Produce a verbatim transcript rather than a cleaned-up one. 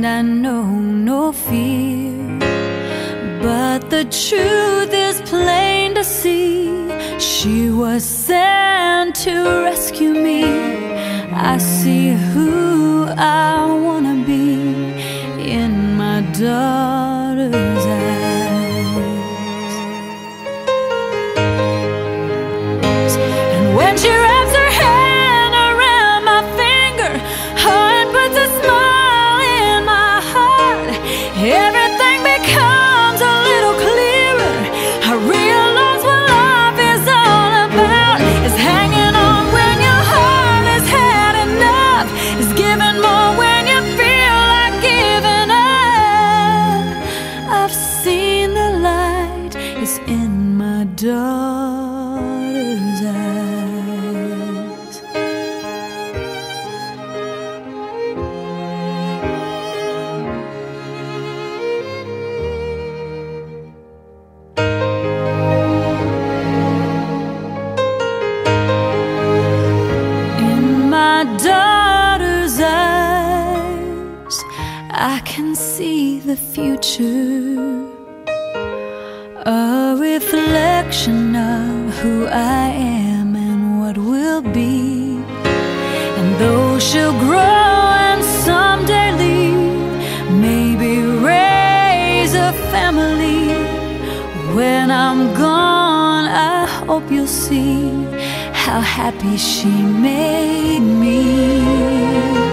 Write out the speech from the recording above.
and I know no fear. But the truth is plain to see, she was sent to rescue me. I see who I wanna be in my daughter's eyes. And when she wraps her hand around my finger, heart puts a smile in my heart. Everything becomes a little clearer. I realize what life is all about. It's hanging on when your heart has had enough. It's giving more when you feel like giving up. I've seen the light, it's in my daughter's eyes. In my daughter's eyes, I can see the future, a reflection of who I am and what will be. And though she'll grow and someday leave, maybe raise a family, when I'm gone I hope you'll see how happy she made me.